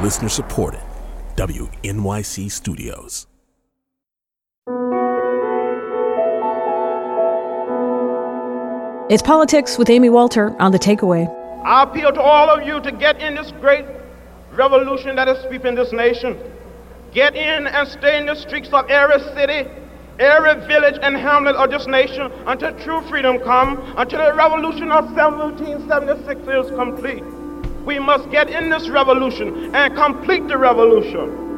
Listener supported. WNYC Studios. It's Politics with Amy Walter on The Takeaway. I appeal to all of you to get in this great revolution that is sweeping this nation. Get in and stay in the streets of every city, every village and hamlet of this nation until true freedom comes, until the revolution of 1776 is complete. We must get in this revolution and complete the revolution.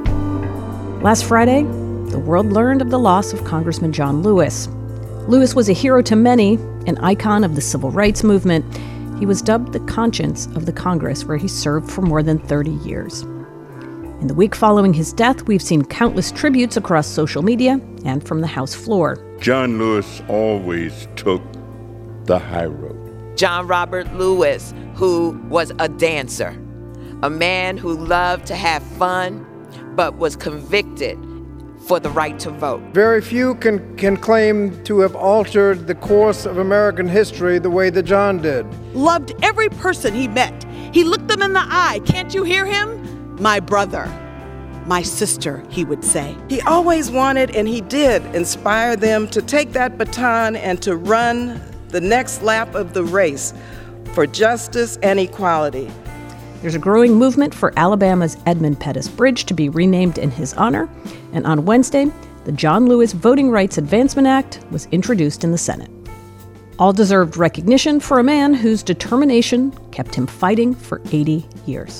Last Friday, the world learned of the loss of Congressman John Lewis. Lewis was a hero to many, an icon of the civil rights movement. He was dubbed the conscience of the Congress, where he served for more than 30 years. In the week following his death, we've seen countless tributes across social media and from the House floor. John Lewis always took the high road. John Robert Lewis, who was a dancer, a man who loved to have fun, but was convicted for the right to vote. Very few can claim to have altered the course of American history the way that John did. Loved every person he met. He looked them in the eye. Can't you hear him? My brother, my sister, he would say. He always wanted, and he did, inspire them to take that baton and to run the next lap of the race for justice and equality. There's a growing movement for Alabama's Edmund Pettus Bridge to be renamed in his honor. And on Wednesday, the John Lewis Voting Rights Advancement Act was introduced in the Senate. All deserved recognition for a man whose determination kept him fighting for 80 years.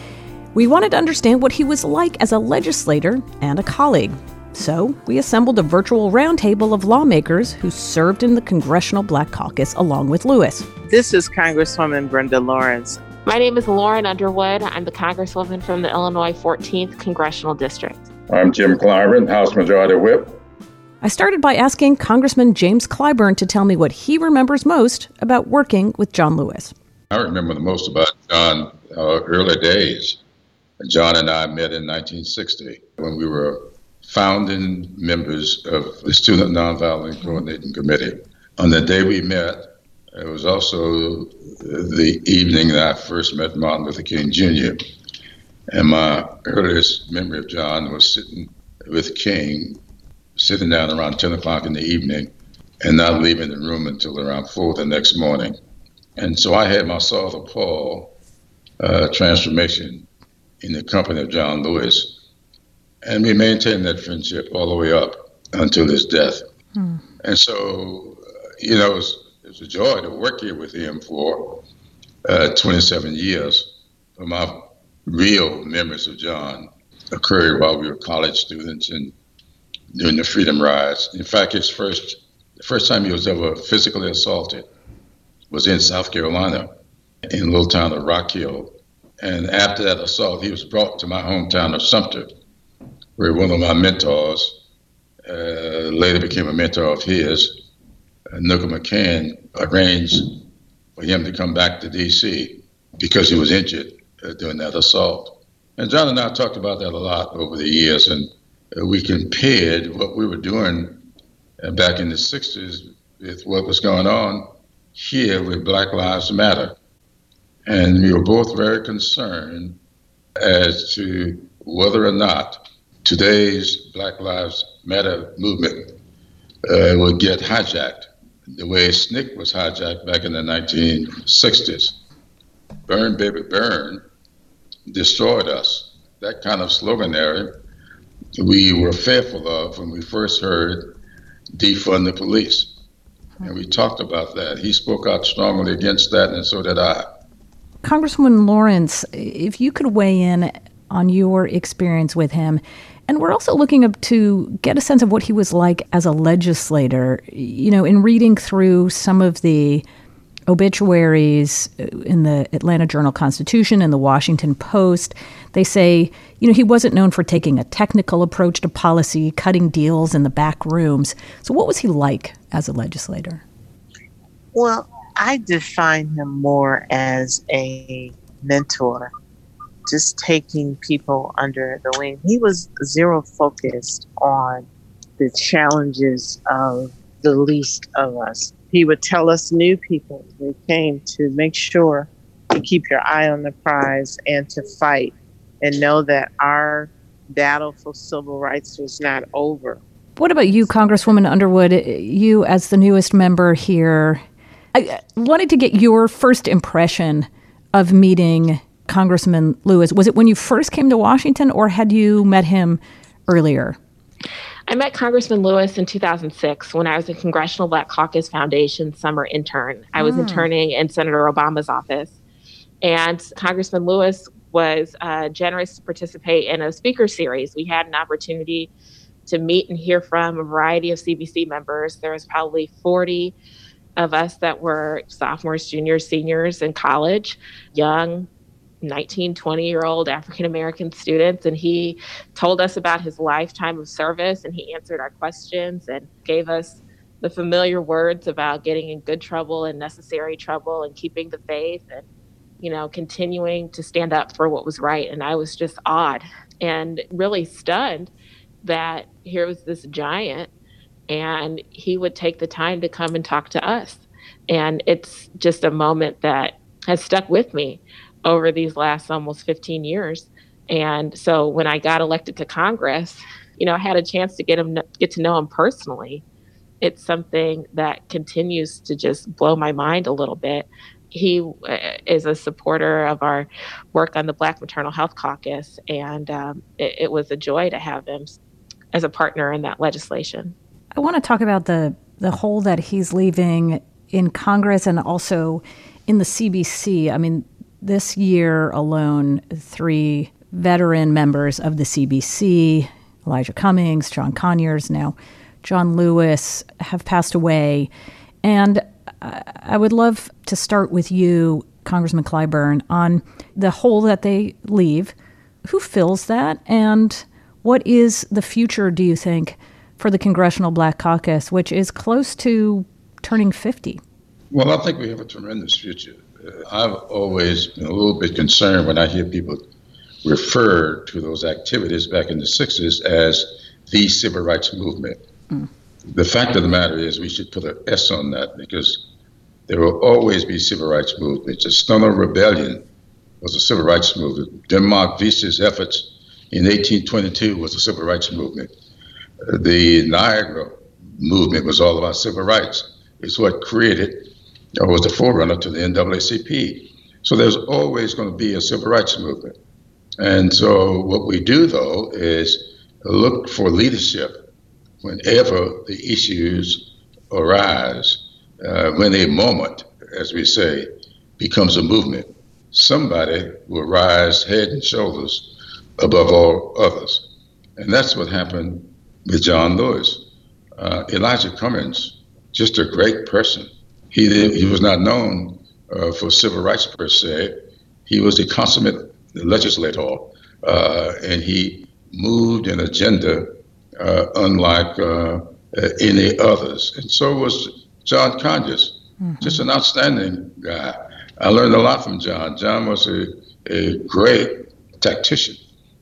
We wanted to understand what he was like as a legislator and a colleague. So we assembled a virtual roundtable of lawmakers who served in the Congressional Black Caucus along with Lewis. This is Congresswoman Brenda Lawrence. My name is Lauren Underwood. I'm the Congresswoman from the Illinois 14th Congressional District. I'm Jim Clyburn, House Majority Whip. I started by asking Congressman James Clyburn to tell me what he remembers most about working with John Lewis. I remember the most about John early days. John and I met in 1960 when we were founding members of the Student Nonviolent Coordinating Committee. On the day we met, it was also the evening that I first met Martin Luther King Jr. And my earliest memory of John was sitting with King, sitting down around 10 o'clock in the evening and not leaving the room until around 4 the next morning. And so I had my Saul of Paul transformation in the company of John Lewis. And we maintained that friendship all the way up until his death. And so, it was a joy to work here with him for 27 years. But my real memories of John occurred while we were college students and during the Freedom Rides. In fact, the first time he was ever physically assaulted was in South Carolina, in the little town of Rock Hill. And after that assault, he was brought to my hometown of Sumter, where one of my mentors later became a mentor of his, Nooka McCann, arranged for him to come back to D.C. because he was injured during that assault. And John and I talked about that a lot over the years, and we compared what we were doing back in the 60s with what was going on here with Black Lives Matter. And we were both very concerned as to whether or not today's Black Lives Matter movement would get hijacked the way SNCC was hijacked back in the 1960s. Burn, baby, burn destroyed us. That kind of sloganary we were fearful of when we first heard defund the police. And we talked about that. He spoke out strongly against that, and so did I. Congresswoman Lawrence, if you could weigh in on your experience with him, and we're also looking up to get a sense of what he was like as a legislator. In reading through some of the obituaries in the Atlanta Journal-Constitution and the Washington Post, they say, he wasn't known for taking a technical approach to policy, cutting deals in the back rooms. So what was he like as a legislator? Well, I define him more as a mentor, just taking people under the wing. He was zero focused on the challenges of the least of us. He would tell us new people who came to make sure to keep your eye on the prize and to fight and know that our battle for civil rights was not over. What about you, Congresswoman Underwood? You, as the newest member here, I wanted to get your first impression of meeting Congressman Lewis. Was it when you first came to Washington, or had you met him earlier? I met Congressman Lewis in 2006 when I was a Congressional Black Caucus Foundation summer intern. I was interning in Senator Obama's office. And Congressman Lewis was generous to participate in a speaker series. We had an opportunity to meet and hear from a variety of CBC members. There was probably 40 of us that were sophomores, juniors, seniors in college, young 19, 20-year-old African-American students. And he told us about his lifetime of service, and he answered our questions and gave us the familiar words about getting in good trouble and necessary trouble and keeping the faith and, you know, continuing to stand up for what was right. And I was just awed and really stunned that here was this giant and he would take the time to come and talk to us. And it's just a moment that has stuck with me over these last almost 15 years. And so when I got elected to Congress, you know, I had a chance to get to know him personally. It's something that continues to just blow my mind a little bit. He is a supporter of our work on the Black Maternal Health Caucus, and it was a joy to have him as a partner in that legislation. I want to talk about the hole that he's leaving in Congress and also in the CBC. I mean, this year alone, 3 veteran members of the CBC, Elijah Cummings, John Conyers, now John Lewis, have passed away. And I would love to start with you, Congressman Clyburn, on the hole that they leave. Who fills that? And what is the future, do you think, for the Congressional Black Caucus, which is close to turning 50? Well, I think we have a tremendous future. I've always been a little bit concerned when I hear people refer to those activities back in the 60s as the civil rights movement. The fact of the matter is we should put an S on that, because there will always be civil rights movements. The Stonewall Rebellion was a civil rights movement. Denmark Vesey's efforts in 1822 was a civil rights movement. The Niagara movement was all about civil rights. It's what created, or was the forerunner to the NAACP. So there's always going to be a civil rights movement. And so what we do, though, is look for leadership whenever the issues arise, when a moment, as we say, becomes a movement. Somebody will rise head and shoulders above all others. And that's what happened with John Lewis. Elijah Cummings, just a great person. He was not known for civil rights per se. He was a consummate legislator, and he moved an agenda unlike any others. And so was John Conyers, just an outstanding guy. I learned a lot from John. John was a great tactician.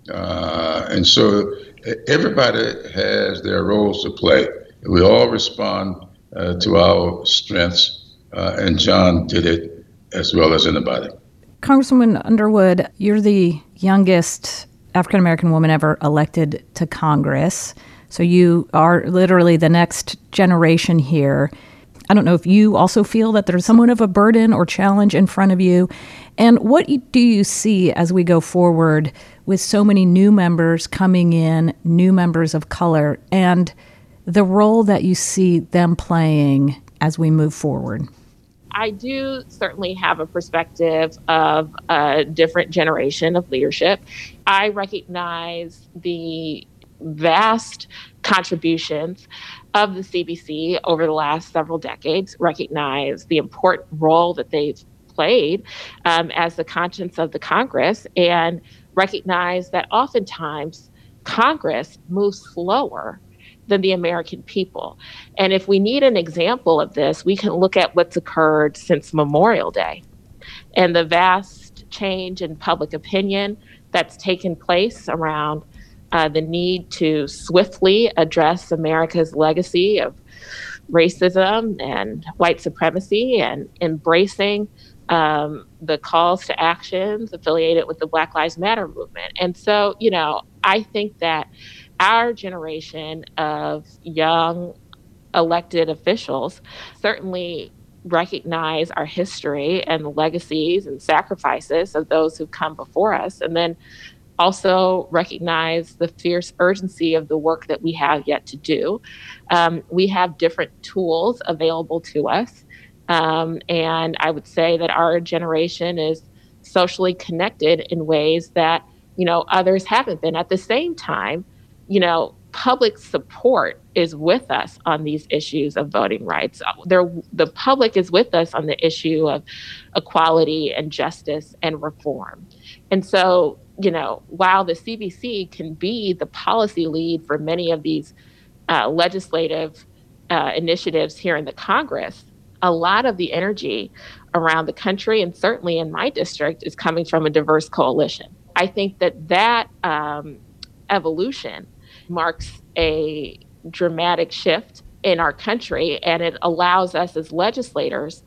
And so everybody has their roles to play. We all respond to our strengths, and John did it as well as anybody. Congresswoman Underwood, you're the youngest African-American woman ever elected to Congress. So you are literally the next generation here. I don't know if you also feel that there's somewhat of a burden or challenge in front of you. And what do you see as we go forward with so many new members coming in, new members of color, and the role that you see them playing as we move forward? I do certainly have a perspective of a different generation of leadership. I recognize the vast contributions of the CBC over the last several decades, recognize the important role that they've played as the conscience of the Congress, and recognize that oftentimes Congress moves slower than the American people. And if we need an example of this, we can look at what's occurred since Memorial Day and the vast change in public opinion that's taken place around the need to swiftly address America's legacy of racism and white supremacy, and embracing the calls to actions affiliated with the Black Lives Matter movement. And so, I think that our generation of young elected officials certainly recognize our history and the legacies and sacrifices of those who've come before us, and then also recognize the fierce urgency of the work that we have yet to do. We have different tools available to us. And I would say that our generation is socially connected in ways that, others haven't been. At the same time, public support is with us on these issues of voting rights. The public is with us on the issue of equality and justice and reform. And so, while the CBC can be the policy lead for many of these legislative initiatives here in the Congress, a lot of the energy around the country, and certainly in my district, is coming from a diverse coalition. I think that evolution marks a dramatic shift in our country, and it allows us as legislators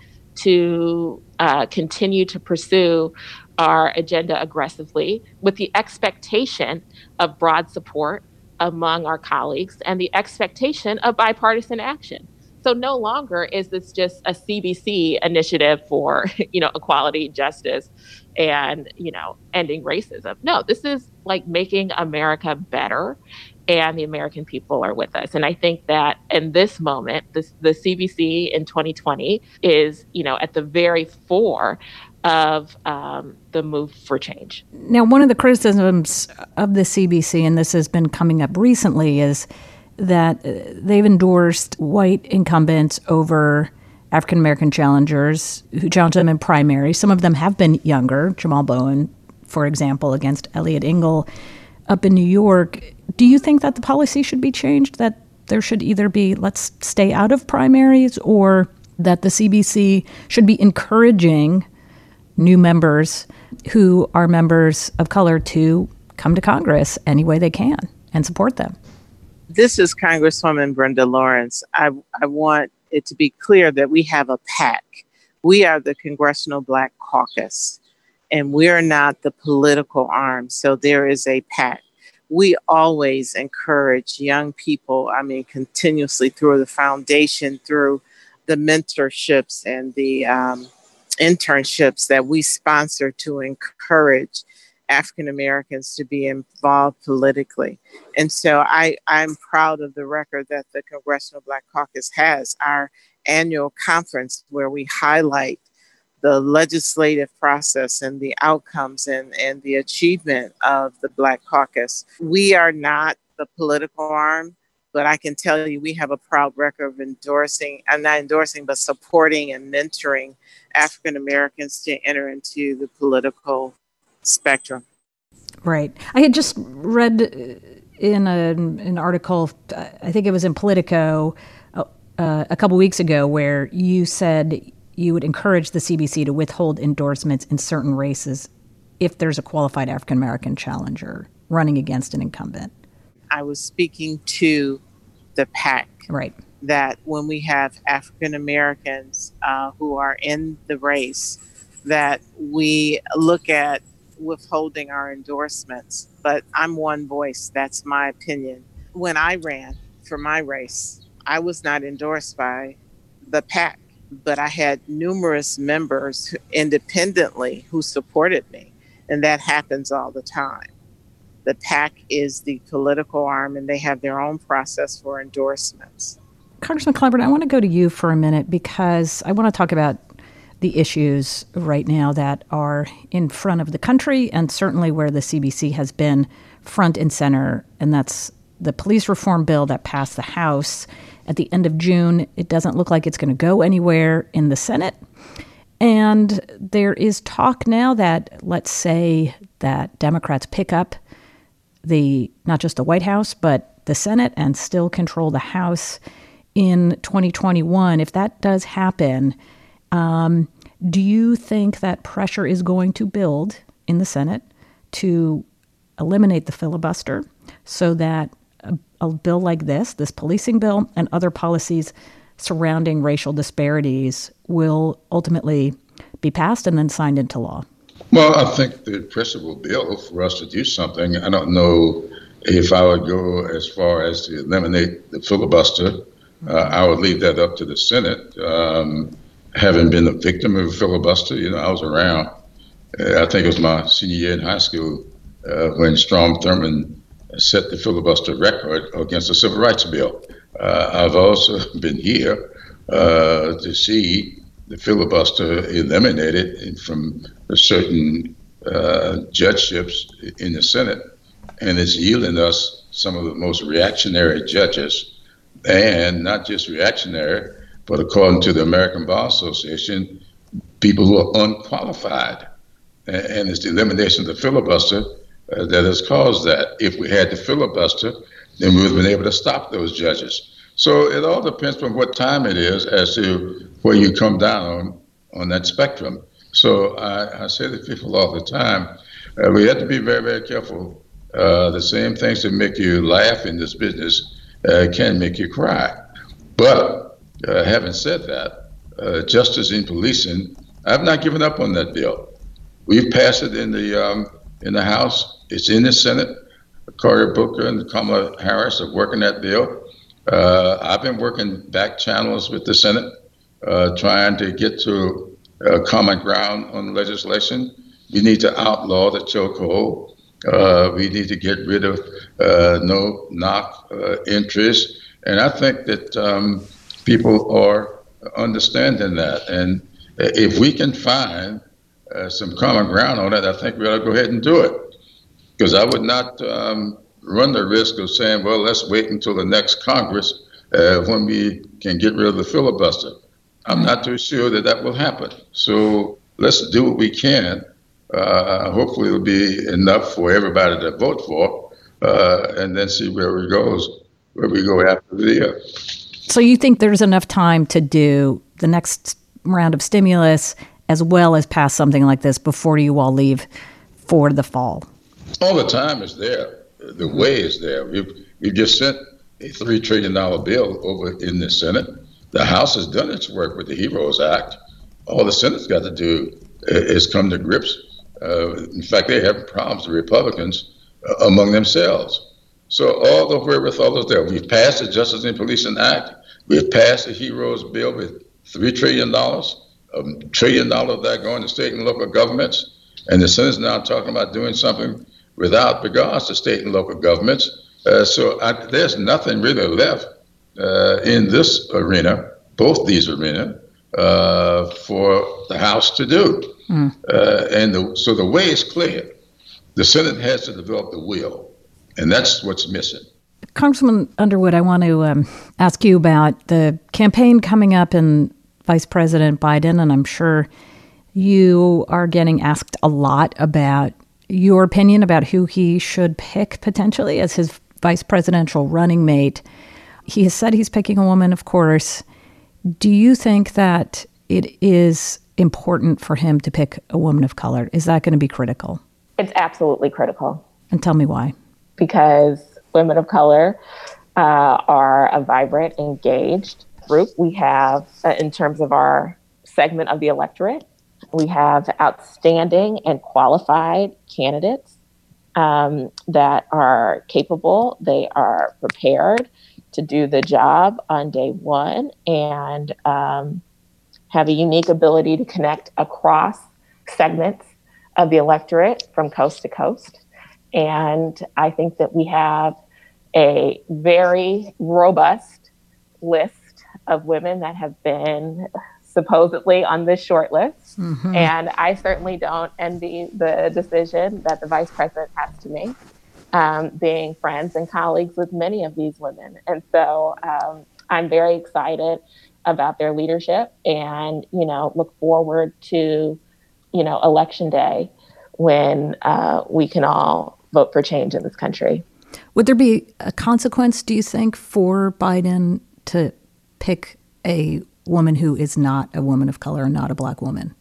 to continue to pursue our agenda aggressively with the expectation of broad support among our colleagues and the expectation of bipartisan action. So no longer is this just a CBC initiative for, equality, justice, and, ending racism. No, this is like making America better, and the American people are with us. And I think that in this moment, the CBC in 2020 is, at the very fore of the move for change. Now, one of the criticisms of the CBC, and this has been coming up recently, is that they've endorsed white incumbents over African-American challengers who challenge them in primary. Some of them have been younger. Jamal Bowen, for example, against Elliot Engel up in New York. Do you think that the policy should be changed, that there should either be let's stay out of primaries, or that the CBC should be encouraging new members who are members of color to come to Congress any way they can and support them? This is Congresswoman Brenda Lawrence. I want it to be clear that we have a PAC. We are the Congressional Black Caucus, and we are not the political arm. So there is a PAC. We always encourage young people, continuously through the foundation, through the mentorships and the internships that we sponsor to encourage African Americans to be involved politically. And so I'm proud of the record that the Congressional Black Caucus has, our annual conference where we highlight the legislative process and the outcomes and the achievement of the Black Caucus. We are not the political arm, but I can tell you we have a proud record of supporting and mentoring African Americans to enter into the political spectrum. Right. I had just read in an article, I think it was in Politico, a couple weeks ago, where you said you would encourage the CBC to withhold endorsements in certain races if there's a qualified African American challenger running against an incumbent. I was speaking to the PAC. Right. That when we have African Americans who are in the race, that we look at withholding our endorsements. But I'm one voice. That's my opinion. When I ran for my race, I was not endorsed by the PAC, but I had numerous members independently who supported me. And that happens all the time. The PAC is the political arm, and they have their own process for endorsements. Congressman Clyburn, I want to go to you for a minute because I want to talk about the issues right now that are in front of the country and certainly where the CBC has been front and center, and that's the police reform bill that passed the House at the end of June. It doesn't look like it's going to go anywhere in the Senate. And there is talk now that, let's say, that Democrats pick up not just the White House, but the Senate and still control the House in 2021. If that does happen, do you think that pressure is going to build in the Senate to eliminate the filibuster so that a bill like this policing bill, and other policies surrounding racial disparities will ultimately be passed and then signed into law? Well, I think the principal bill for us to do something, I don't know if I would go as far as to eliminate the filibuster. I would leave that up to the Senate. Having been a victim of a filibuster, I was around. I think it was my senior year in high school when Strom Thurmond set the filibuster record against the Civil Rights Bill. I've also been here to see the filibuster eliminated from certain judgeships in the Senate, and it's yielding us some of the most reactionary judges, and not just reactionary, but according to the American Bar Association, people who are unqualified. And it's the elimination of the filibuster that has caused that. If we had the filibuster, then we would have been able to stop those judges. So it all depends on what time it is as to where you come down on that spectrum. So I say to people all the time, we have to be very, very careful. The same things that make you laugh in this business can make you cry. But having said that, justice in policing, I've not given up on that bill. We've passed it in the House. It's in the Senate. Cory Booker and Kamala Harris are working that bill. I've been working back channels with the Senate, trying to get to common ground on legislation. We need to outlaw the chokehold. We need to get rid of no-knock interest. And I think that people are understanding that. And if we can find some common ground on it, I think we ought to go ahead and do it. Because I would not run the risk of saying, well, let's wait until the next Congress when we can get rid of the filibuster. I'm not too sure that will happen. So let's do what we can. Hopefully it'll be enough for everybody to vote for, and then see where we go after the year. So you think there's enough time to do the next round of stimulus as well as pass something like this before you all leave for the fall? All the time is there. The way is there. We've just sent a $3 trillion bill over in the Senate. The House has done its work with the HEROES Act. All the Senate's got to do is come to grips. In fact, they have problems, the Republicans, among themselves. So all the wherewithal is there. We've passed the Justice in Policing Act. We've passed the HEROES bill with $3 trillion. $1 trillion of that going to state and local governments. And the Senate's now talking about doing something without regards to state and local governments. So there's nothing really left in this arena, both these arenas, for the House to do. So the way is clear. The Senate has to develop the will, and that's what's missing. Congressman Underwood, I want to ask you about the campaign coming up in Vice President Biden, and I'm sure you are getting asked a lot about your opinion about who he should pick potentially as his vice presidential running mate. He has said he's picking a woman, of course. Do you think that it is important for him to pick a woman of color? Is that going to be critical? It's absolutely critical. And tell me why. Because women of color are a vibrant, engaged group. We have, in terms of our segment of the electorate, we have outstanding and qualified candidates that are capable. They are prepared to do the job on day one and have a unique ability to connect across segments of the electorate from coast to coast. And I think that we have a very robust list of women that have been supposedly on this short list. Mm-hmm. And I certainly don't envy the decision that the vice president has to make, being friends and colleagues with many of these women. And so I'm very excited about their leadership and, look forward to, Election Day when we can all vote for change in this country. Would there be a consequence, do you think, for Biden to pick a woman who is not a woman of color and not a Black woman?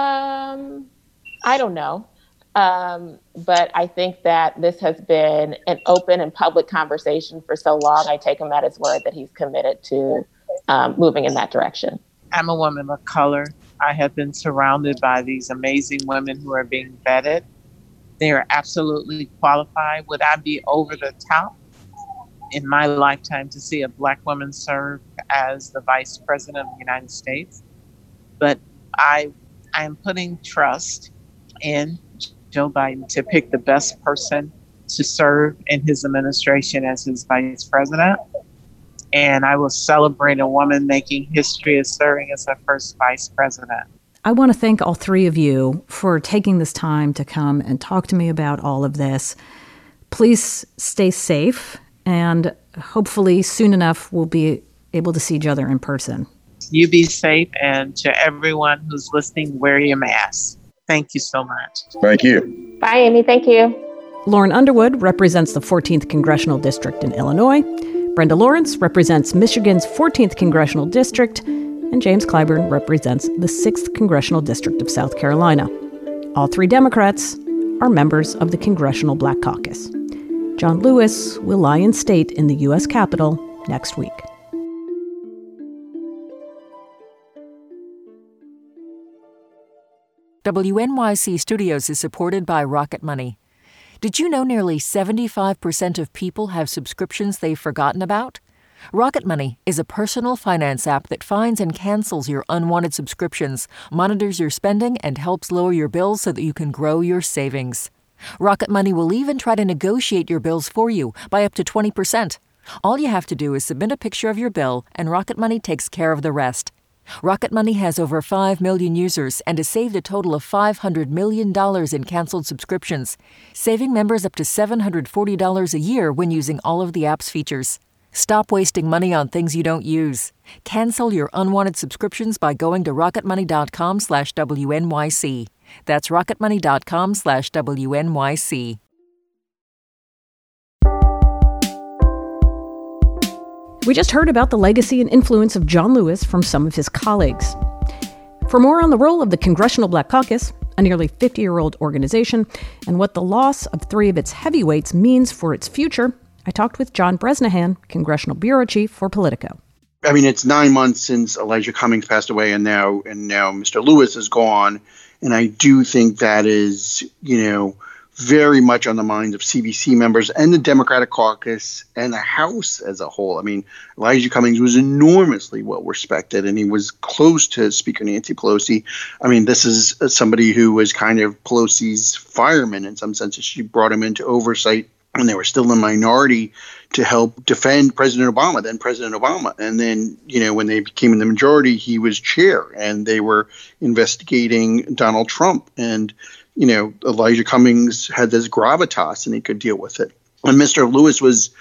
I don't know. But I think that this has been an open and public conversation for so long. I take him at his word that he's committed to moving in that direction. I'm a woman of color. I have been surrounded by these amazing women who are being vetted. They are absolutely qualified. Would I be over the top in my lifetime to see a Black woman serve as the Vice President of the United States? But I am putting trust in Joe Biden to pick the best person to serve in his administration as his Vice President. And I will celebrate a woman making history as serving as the first Vice President. I want to thank all three of you for taking this time to come and talk to me about all of this. Please stay safe, and hopefully soon enough we'll be able to see each other in person. You be safe, and to everyone who's listening, wear your mask. Thank you so much. Thank you. Bye, Amy. Thank you. Lauren Underwood represents the 14th Congressional District in Illinois. Brenda Lawrence represents Michigan's 14th Congressional District. And James Clyburn represents the 6th Congressional District of South Carolina. All three Democrats are members of the Congressional Black Caucus. John Lewis will lie in state in the U.S. Capitol next week. WNYC Studios is supported by Rocket Money. Did you know nearly 75% of people have subscriptions they've forgotten about? Rocket Money is a personal finance app that finds and cancels your unwanted subscriptions, monitors your spending, and helps lower your bills so that you can grow your savings. Rocket Money will even try to negotiate your bills for you by up to 20%. All you have to do is submit a picture of your bill, and Rocket Money takes care of the rest. Rocket Money has over 5 million users and has saved a total of $500 million in canceled subscriptions, saving members up to $740 a year when using all of the app's features. Stop wasting money on things you don't use. Cancel your unwanted subscriptions by going to rocketmoney.com/WNYC. That's rocketmoney.com/WNYC. We just heard about the legacy and influence of John Lewis from some of his colleagues. For more on the role of the Congressional Black Caucus, a nearly 50-year-old organization, and what the loss of three of its heavyweights means for its future, I talked with John Bresnahan, Congressional Bureau Chief for Politico. I mean, it's 9 months since Elijah Cummings passed away, and now Mr. Lewis is gone. And I do think that is, very much on the minds of CBC members and the Democratic caucus and the House as a whole. I mean, Elijah Cummings was enormously well respected, and he was close to Speaker Nancy Pelosi. I mean, this is somebody who was kind of Pelosi's fireman in some sense. She brought him into oversight when they were still in minority to help defend President Obama, then President Obama. And then, when they became in the majority, he was chair, and they were investigating Donald Trump. And Elijah Cummings had this gravitas, and he could deal with it. And Mr. Lewis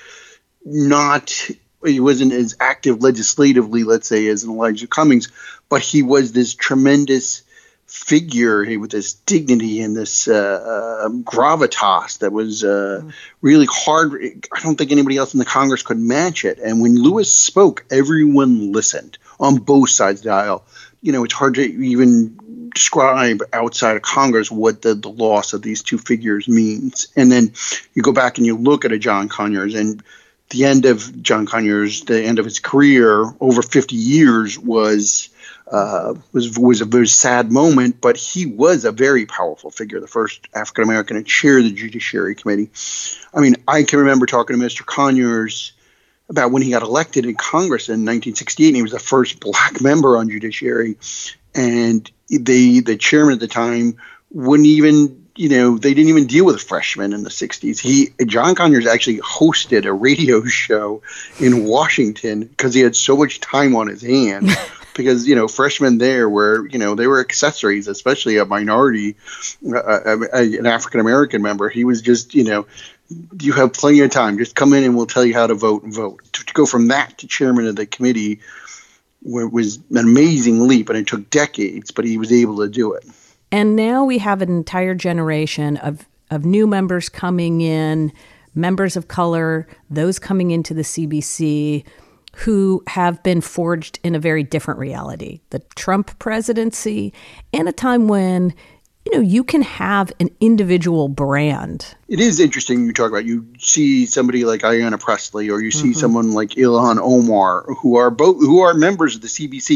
he wasn't as active legislatively, let's say, as Elijah Cummings, but he was this tremendous figure with this dignity and this gravitas that was really hard. I don't think anybody else in the Congress could match it. And when Lewis spoke, everyone listened on both sides of the aisle. It's hard to even describe outside of Congress what the loss of these two figures means. And then you go back and you look at a John Conyers, and the end of John Conyers, the end of his career, over 50 years was a very sad moment, but he was a very powerful figure, the first African-American to chair the Judiciary Committee. I mean, I can remember talking to Mr. Conyers about when he got elected in Congress in 1968, and he was the first black member on Judiciary. And the chairman at the time wouldn't even, they didn't even deal with freshmen in the 60s. John Conyers actually hosted a radio show in Washington because he had so much time on his hands. Because, freshmen there were, they were accessories, especially a minority, an African-American member. He was just, you have plenty of time. Just come in and we'll tell you how to vote and vote. To go from that to chairman of the committee was an amazing leap, and it took decades, but he was able to do it. And now we have an entire generation of new members coming in, members of color, those coming into the CBC, who have been forged in a very different reality. The Trump presidency, and a time when, you can have an individual brand. It is interesting you talk about, you see somebody like Ayanna Pressley, or you see someone like Ilhan Omar, who are members of the CBC,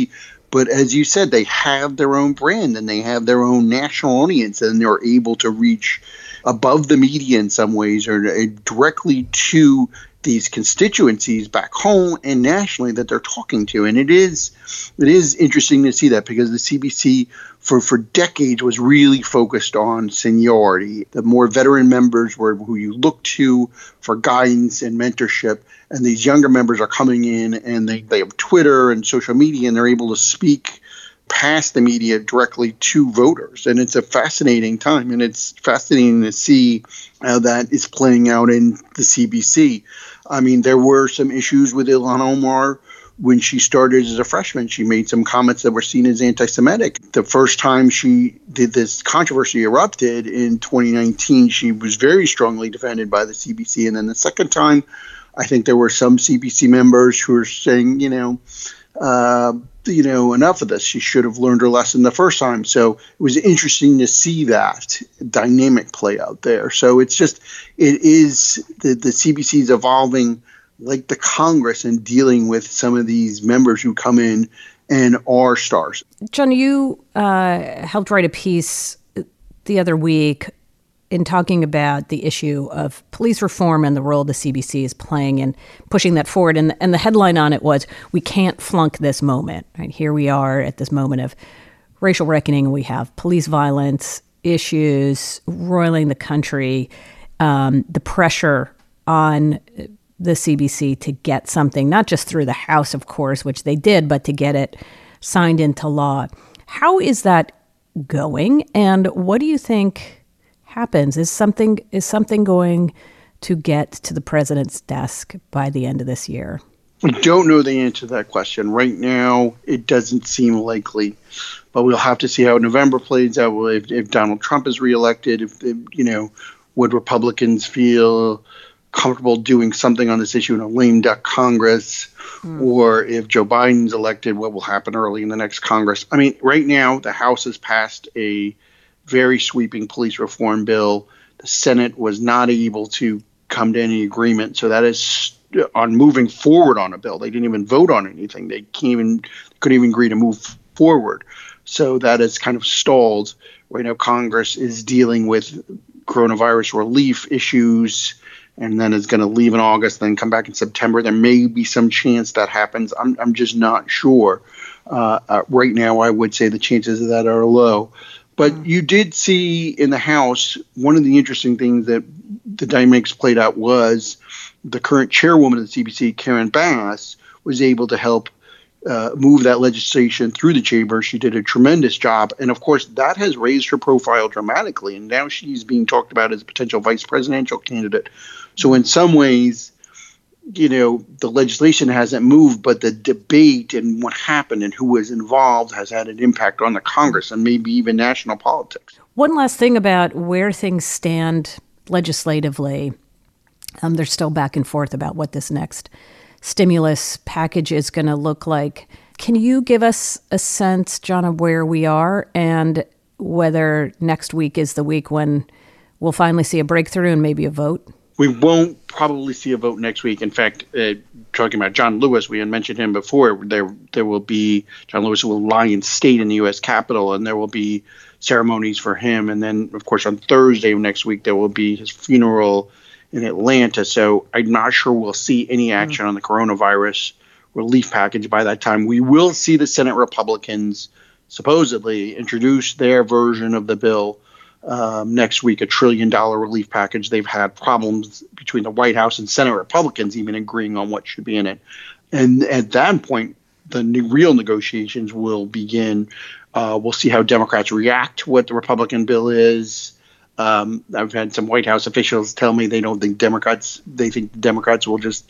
But as you said, they have their own brand and they have their own national audience, and they're able to reach above the media in some ways, or directly to these constituencies back home and nationally that they're talking to. And it is interesting to see that, because the CBC for decades was really focused on seniority. The more veteran members were who you look to for guidance and mentorship. And these younger members are coming in, and they have Twitter and social media, and they're able to speak past the media directly to voters. And it's a fascinating time, and it's fascinating to see how that is playing out in the CBC. I mean, there were some issues with Ilhan Omar when she started as a freshman. She made some comments that were seen as anti-Semitic. The first time she did this controversy erupted in 2019, she was very strongly defended by the CBC. And then the second time, I think there were some CBC members who were saying, enough of this. She should have learned her lesson the first time. So it was interesting to see that dynamic play out there. So it is the CBC is evolving like the Congress and dealing with some of these members who come in and are stars. John, you helped write a piece the other week in talking about the issue of police reform and the role the CBC is playing in pushing that forward. And the headline on it was, "We can't flunk this moment." Right? Here we are at this moment of racial reckoning. We have police violence issues roiling the country, the pressure on the CBC to get something, not just through the House, of course, which they did, but to get it signed into law. How is that going? And what do you think happens? Is something going to get to the president's desk by the end of this year? We don't know the answer to that question. Right now, it doesn't seem likely, but we'll have to see how November plays out. If Donald Trump is reelected, would Republicans feel comfortable doing something on this issue in a lame duck Congress? Or if Joe Biden's elected, what will happen early in the next Congress? I mean, right now, the House has passed a very sweeping police reform bill. The Senate was not able to come to any agreement. So that is on moving forward on a bill. They didn't even vote on anything. They couldn't even agree to move forward. So that is kind of stalled. Right now, Congress is dealing with coronavirus relief issues, and then is going to leave in August, then come back in September. There may be some chance that happens. I'm just not sure. Right now, I would say the chances of that are low. But you did see in the House, one of the interesting things that the dynamics played out was the current chairwoman of the CBC, Karen Bass, was able to help move that legislation through the chamber. She did a tremendous job. And of course, that has raised her profile dramatically. And now she's being talked about as a potential vice presidential candidate. So in some ways, the legislation hasn't moved, but the debate and what happened and who was involved has had an impact on the Congress and maybe even national politics. One last thing about where things stand legislatively. There's still back and forth about what this next stimulus package is going to look like. Can you give us a sense, John, of where we are and whether next week is the week when we'll finally see a breakthrough and maybe a vote? We won't probably see a vote next week. In fact, talking about John Lewis, we had mentioned him before. There will be John Lewis will lie in state in the U.S. Capitol, and there will be ceremonies for him. And then, of course, on Thursday of next week, there will be his funeral in Atlanta. So I'm not sure we'll see any action on the coronavirus relief package by that time. We will see the Senate Republicans supposedly introduce their version of the bill next week, $1 trillion relief package. They've had problems between the White House and Senate Republicans even agreeing on what should be in it. And at that point, the real negotiations will begin. We'll see how Democrats react to what the Republican bill is. I've had some White House officials tell me they don't think they think Democrats will just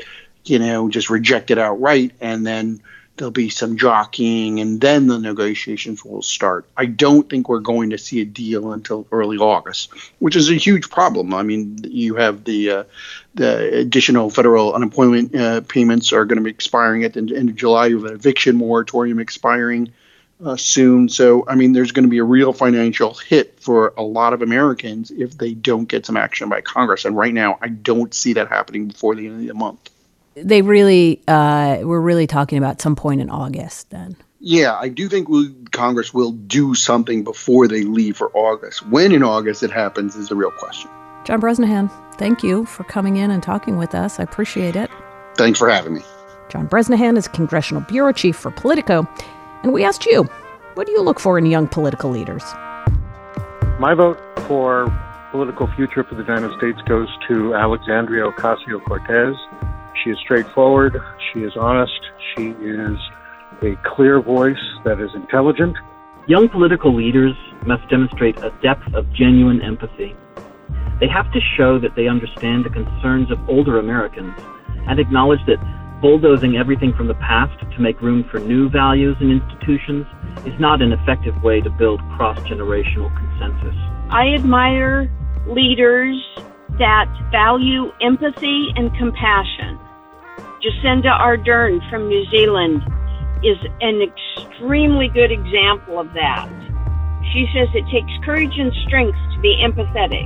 reject it outright, and then there'll be some jockeying, and then the negotiations will start. I don't think we're going to see a deal until early August, which is a huge problem. I mean, you have the additional federal unemployment payments are going to be expiring at the end of July. You have an eviction moratorium expiring soon. So, I mean, there's going to be a real financial hit for a lot of Americans if they don't get some action by Congress. And right now, I don't see that happening before the end of the month. We're really talking about some point in August then. Yeah, I do think Congress will do something before they leave for August. When in August it happens is the real question. John Bresnahan, thank you for coming in and talking with us. I appreciate it. Thanks for having me. John Bresnahan is Congressional Bureau Chief for Politico. And we asked you, what do you look for in young political leaders? My vote for political future for the United States goes to Alexandria Ocasio-Cortez. She is straightforward. She is honest. She is a clear voice that is intelligent. Young political leaders must demonstrate a depth of genuine empathy. They have to show that they understand the concerns of older Americans and acknowledge that bulldozing everything from the past to make room for new values and institutions is not an effective way to build cross-generational consensus. I admire leaders that value empathy and compassion. Jacinda Ardern from New Zealand is an extremely good example of that. She says it takes courage and strength to be empathetic.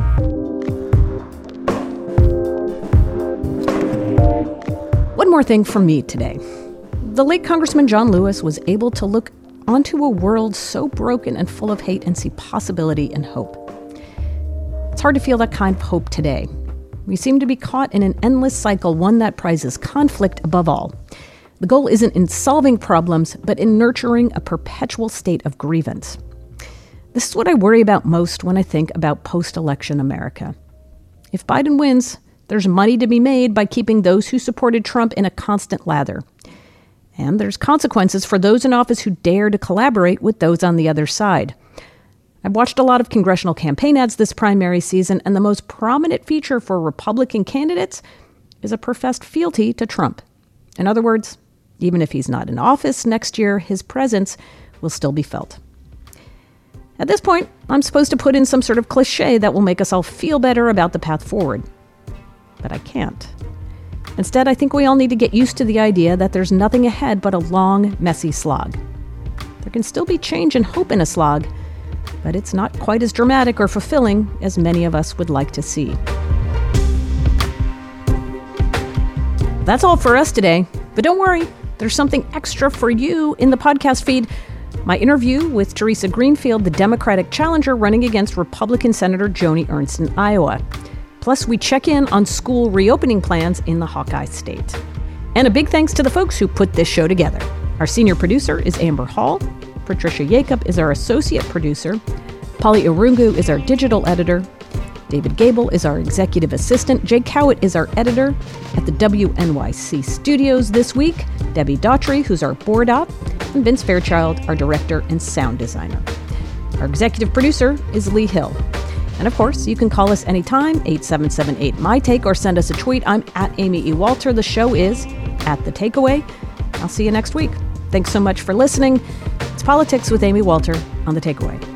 One more thing from me today. The late Congressman John Lewis was able to look onto a world so broken and full of hate and see possibility and hope. It's hard to feel that kind of hope today. We seem to be caught in an endless cycle, one that prizes conflict above all. The goal isn't in solving problems, but in nurturing a perpetual state of grievance. This is what I worry about most when I think about post-election America. If Biden wins, there's money to be made by keeping those who supported Trump in a constant lather. And there's consequences for those in office who dare to collaborate with those on the other side. I've watched a lot of congressional campaign ads this primary season, and the most prominent feature for Republican candidates is a professed fealty to Trump. In other words, even if he's not in office next year, his presence will still be felt. At this point, I'm supposed to put in some sort of cliche that will make us all feel better about the path forward. But I can't. Instead, I think we all need to get used to the idea that there's nothing ahead but a long, messy slog. There can still be change and hope in a slog, but it's not quite as dramatic or fulfilling as many of us would like to see. That's all for us today, but don't worry, there's something extra for you in the podcast feed. My interview with Teresa Greenfield, the Democratic challenger running against Republican Senator Joni Ernst in Iowa. Plus, we check in on school reopening plans in the Hawkeye State. And a big thanks to the folks who put this show together. Our senior producer is Amber Hall. Patricia Jacob is our associate producer. Polly Irungu is our digital editor. David Gable is our executive assistant. Jake Cowett is our editor. At the WNYC studios this week, Debbie Daughtry, who's our board op, and Vince Fairchild, our director and sound designer. Our executive producer is Lee Hill. And of course, you can call us anytime, 877-8-MY-TAKE, or send us a tweet. I'm at Amy E. Walter. The show is at The Takeaway. I'll see you next week. Thanks so much for listening. It's Politics with Amy Walter on The Takeaway.